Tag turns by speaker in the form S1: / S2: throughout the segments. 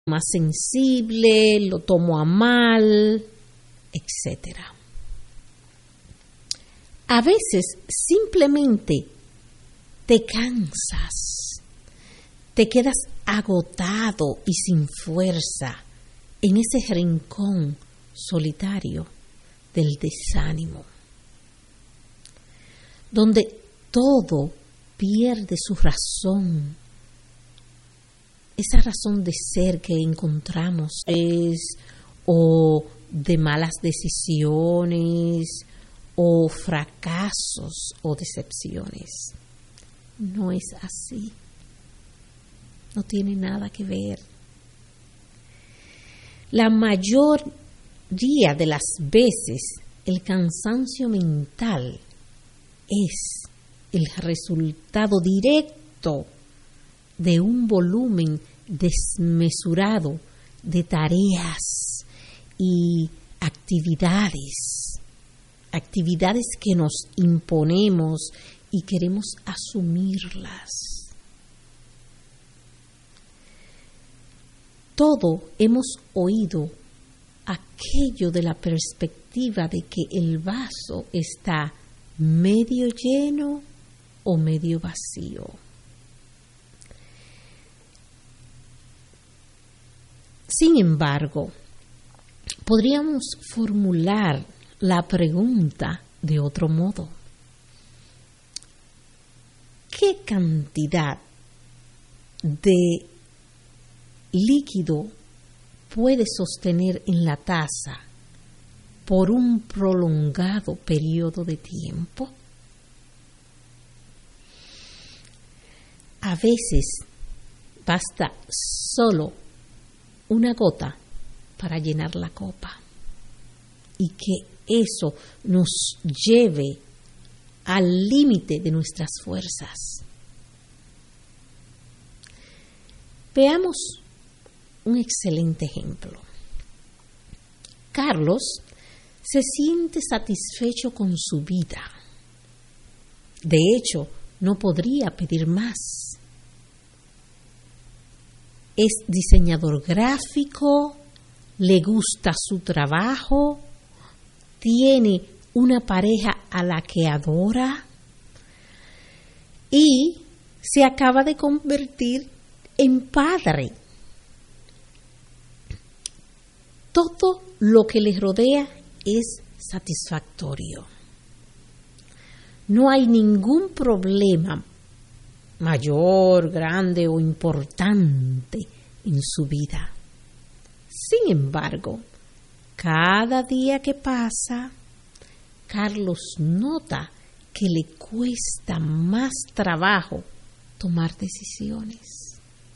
S1: más sensible, lo tomo a mal, etc. A veces simplemente te cansas, te quedas agotado y sin fuerza en ese rincón solitario del desánimo, donde todo pierde su razón, esa razón de ser que encontramos o de malas decisiones o fracasos o decepciones. No es así. No tiene nada que ver. La mayoría de las veces el cansancio mental es el resultado directo de un volumen desmesurado de tareas y actividades que nos imponemos y queremos asumirlas. Todo hemos oído aquello de la perspectiva de que el vaso está medio lleno o medio vacío. Sin embargo, podríamos formular la pregunta de otro modo. ¿Qué cantidad de líquido puede sostener en la taza por un prolongado periodo de tiempo? A veces basta solo una gota para llenar la copa y que eso nos lleve al límite de nuestras fuerzas. Veamos un excelente ejemplo. Carlos se siente satisfecho con su vida. De hecho, no podría pedir más. Es diseñador gráfico, le gusta su trabajo, tiene una pareja a la que adora y se acaba de convertir en padre. Todo lo que le rodea es satisfactorio. No hay ningún problema mayor, grande o importante en su vida. Sin embargo, cada día que pasa, Carlos nota que le cuesta más trabajo tomar decisiones.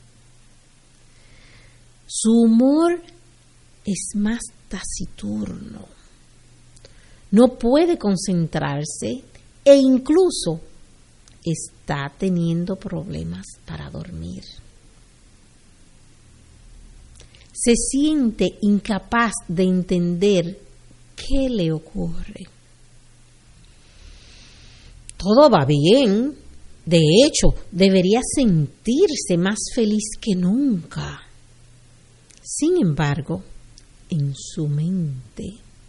S1: Su humor es más taciturno. No puede concentrarse e incluso está teniendo problemas para dormir. Se siente incapaz de entender qué le ocurre. Todo va bien. De hecho, debería sentirse más feliz que nunca. Sin embargo, en su mente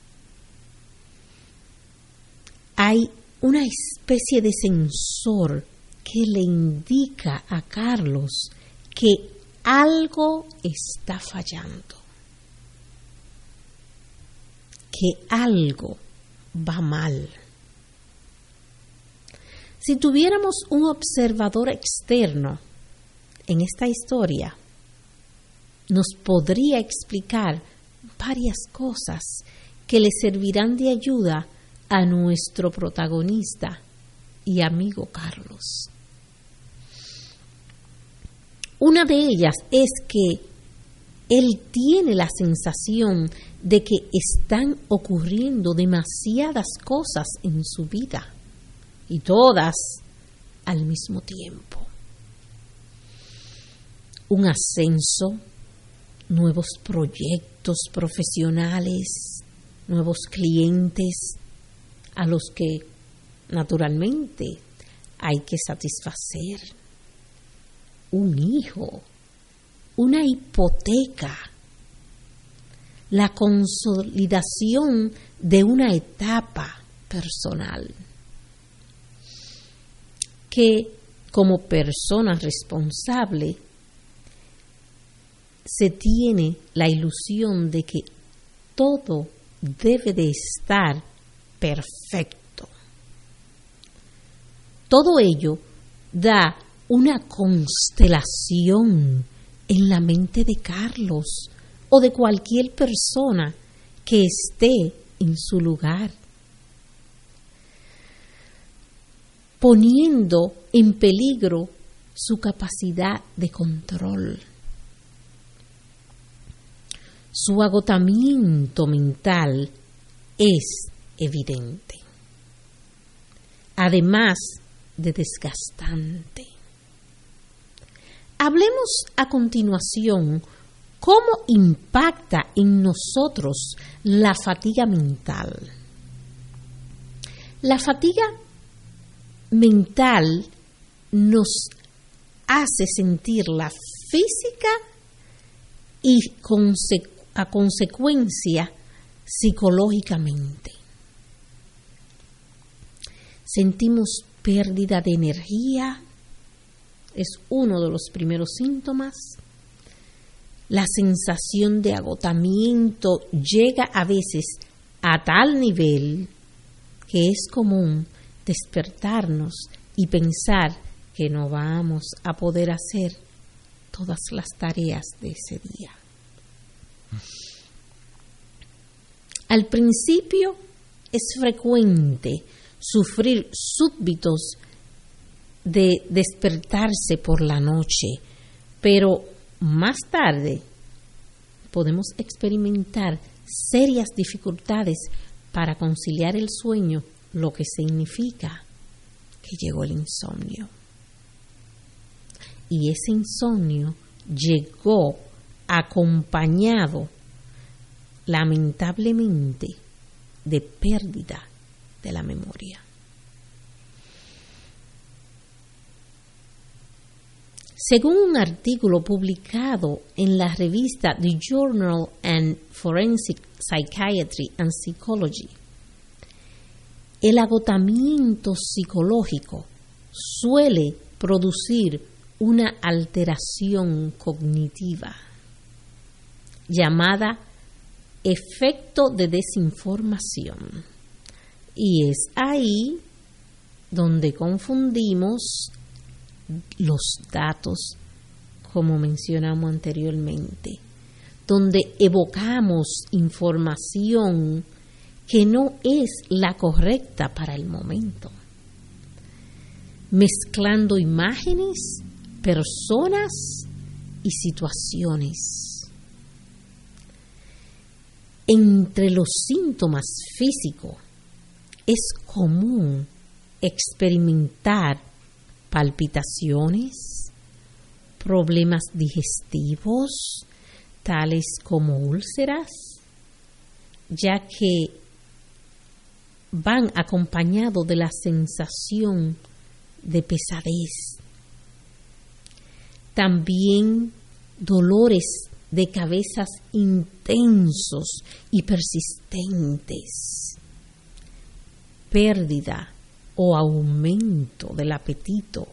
S1: hay una especie de sensor que le indica a Carlos que algo está fallando, que algo va mal. Si tuviéramos un observador externo en esta historia, nos podría explicar varias cosas que le servirán de ayuda a nuestro protagonista y amigo Carlos. Una de ellas es que él tiene la sensación de que están ocurriendo demasiadas cosas en su vida y todas al mismo tiempo. Un ascenso, nuevos proyectos profesionales, nuevos clientes a los que naturalmente hay que satisfacer, un hijo, una hipoteca, la consolidación de una etapa personal que como persona responsable se tiene la ilusión de que todo debe de estar perfecto. Todo ello da una constelación en la mente de Carlos o de cualquier persona que esté en su lugar, poniendo en peligro su capacidad de control. Su agotamiento mental es evidente, además de desgastante. Hablemos a continuación cómo impacta en nosotros la fatiga mental. La fatiga mental nos hace sentirla física y a consecuencia psicológicamente. Sentimos pérdida de energía, es uno de los primeros síntomas. La sensación de agotamiento llega a veces a tal nivel que es común despertarnos y pensar que no vamos a poder hacer todas las tareas de ese día. Al principio es frecuente sufrir súbitos de despertarse por la noche, pero más tarde podemos experimentar serias dificultades para conciliar el sueño, lo que significa que llegó el insomnio. Y ese insomnio llegó acompañado, lamentablemente, de pérdida de la memoria. Según un artículo publicado en la revista The Journal of Forensic Psychiatry and Psychology, el agotamiento psicológico suele producir una alteración cognitiva llamada efecto de desinformación. Y es ahí donde confundimos los datos, como mencionamos anteriormente, donde evocamos información que no es la correcta para el momento, mezclando imágenes, personas y situaciones. Entre los síntomas físicos es común experimentar palpitaciones, problemas digestivos, tales como úlceras, ya que van acompañados de la sensación de pesadez. También dolores de cabezas intensos y persistentes, pérdida o aumento del apetito.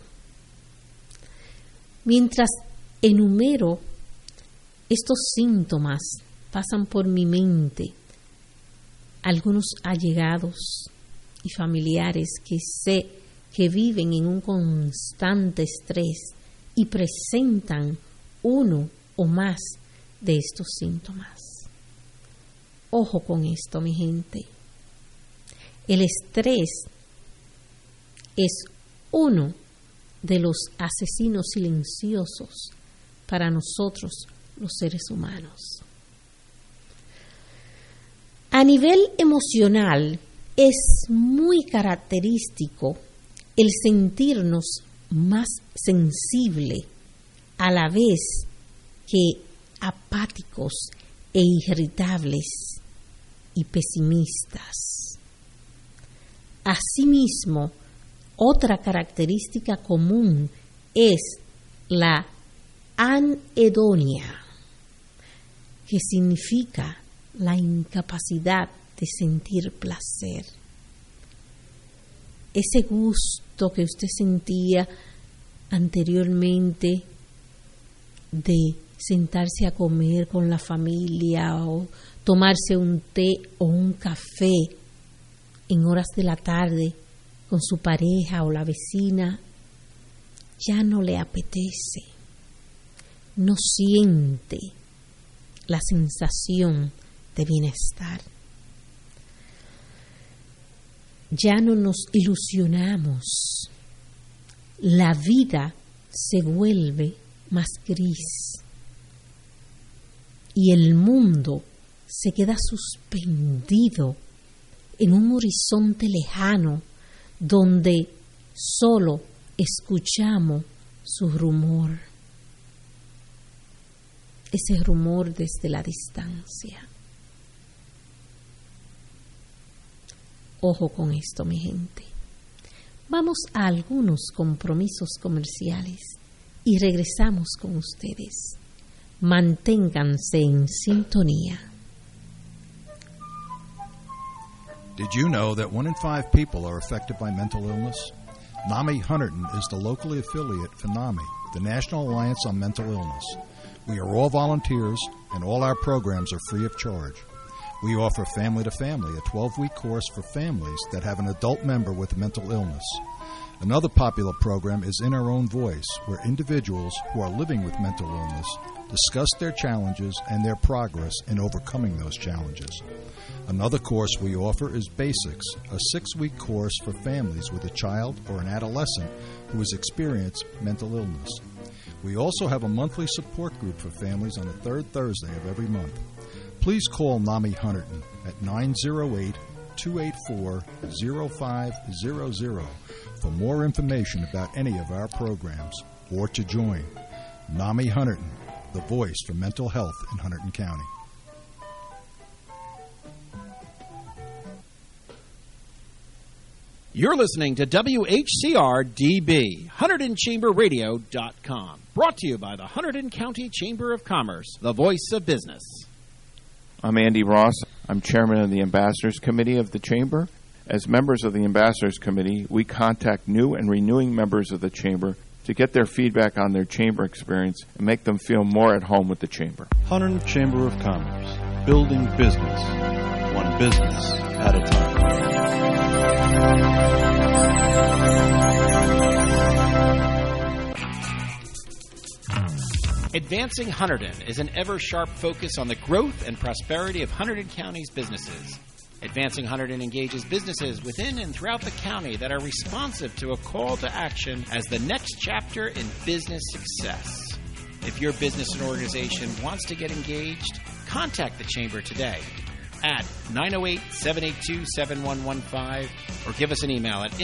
S1: Mientras enumero estos síntomas, pasan por mi mente algunos allegados y familiares que sé que viven en un constante estrés y presentan uno o más de estos síntomas. Ojo con esto, mi gente. El estrés es uno de los asesinos silenciosos para nosotros, los seres humanos. A nivel emocional, es muy característico el sentirnos más sensible, a la vez que apáticos e irritables y pesimistas. Asimismo, otra característica común es la anedonia, que significa la incapacidad de sentir placer. Ese gusto que usted sentía anteriormente de sentarse a comer con la familia o tomarse un té o un café en horas de la tarde con su pareja o la vecina, ya no le apetece, no siente la sensación de bienestar. Ya no nos ilusionamos, la vida se vuelve más gris y el mundo se queda suspendido en un horizonte lejano donde solo escuchamos su rumor, ese rumor desde la distancia. Ojo con esto, mi gente. Vamos a algunos compromisos comerciales y regresamos con ustedes. Manténganse en sintonía.
S2: Did you know that 1 in 5 people are affected by mental illness? NAMI Hunterdon is the locally affiliate for NAMI, the National Alliance on Mental Illness. We are all volunteers, and all our programs are free of charge. We offer Family to Family, a 12-week course for families that have an adult member with mental illness. Another popular program is In Our Own Voice, where individuals who are living with mental illness discuss their challenges and their progress in overcoming those challenges. Another course we offer is Basics, a 6-week course for families with a child or an adolescent who has experienced mental illness. We also have a monthly support group for families on the third Thursday of every month. Please call NAMI Hunterdon at 908-284-0500 for more information about any of our programs or to join. NAMI Hunterdon, the voice for mental health in Hunterdon County.
S3: You're listening to WHCR-DB, HunterdonChamberRadio.com, brought to you by the Hunterdon County Chamber of Commerce, the voice of business.
S4: I'm Andy Ross. I'm chairman of the Ambassadors Committee of the Chamber. As members of the Ambassadors Committee, we contact new and renewing members of the Chamber to get their feedback on their Chamber experience and make them feel more at home with the Chamber.
S5: Hunterdon Chamber of Commerce, building business, one business at a time.
S3: Advancing Hunterdon is an ever-sharp focus on the growth and prosperity of Hunterdon County's businesses. Advancing Hunterdon engages businesses within and throughout the county that are responsive to a call to action as the next chapter in business success. If your business and organization wants to get engaged, contact the Chamber today at 908-782-7115 or give us an email at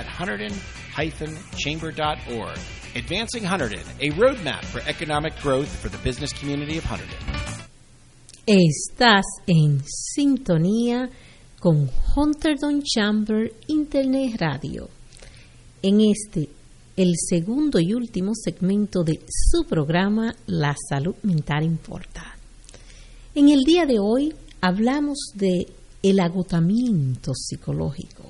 S3: info@hunterdon-chamber.org. Advancing Hunterdon, a roadmap for economic growth for the business community of Hunterdon.
S1: Estás en sintonía con Hunterdon Chamber Internet Radio. En el segundo y último segmento de su programa La Salud Mental Importa. En el día de hoy hablamos de el agotamiento psicológico.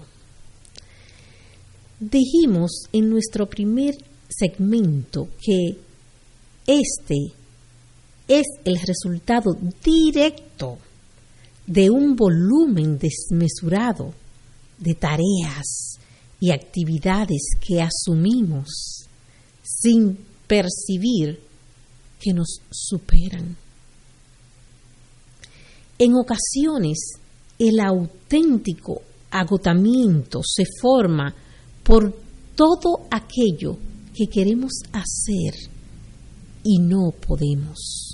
S1: Dijimos en nuestro primer segmento que este es el resultado directo de un volumen desmesurado de tareas y actividades que asumimos sin percibir que nos superan. En ocasiones, el auténtico agotamiento se forma por todo aquello que queremos hacer y no podemos.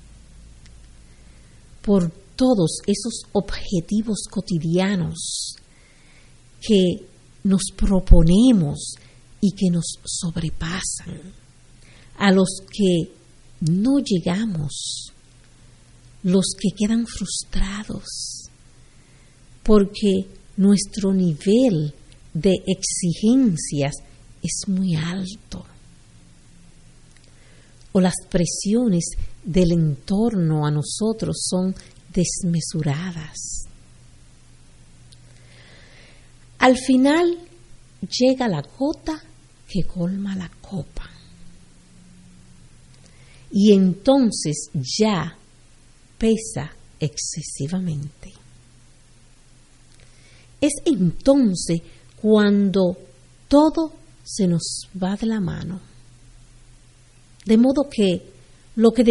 S1: Por todos esos objetivos cotidianos que nos proponemos y que nos sobrepasan, a los que no llegamos, los que quedan frustrados, porque nuestro nivel de exigencias es muy alto. o las presiones del entorno a nosotros son desmesuradas. Al final llega la gota que colma la copa. Y entonces ya pesa excesivamente. Es entonces cuando todo se nos va de la mano. De modo que lo que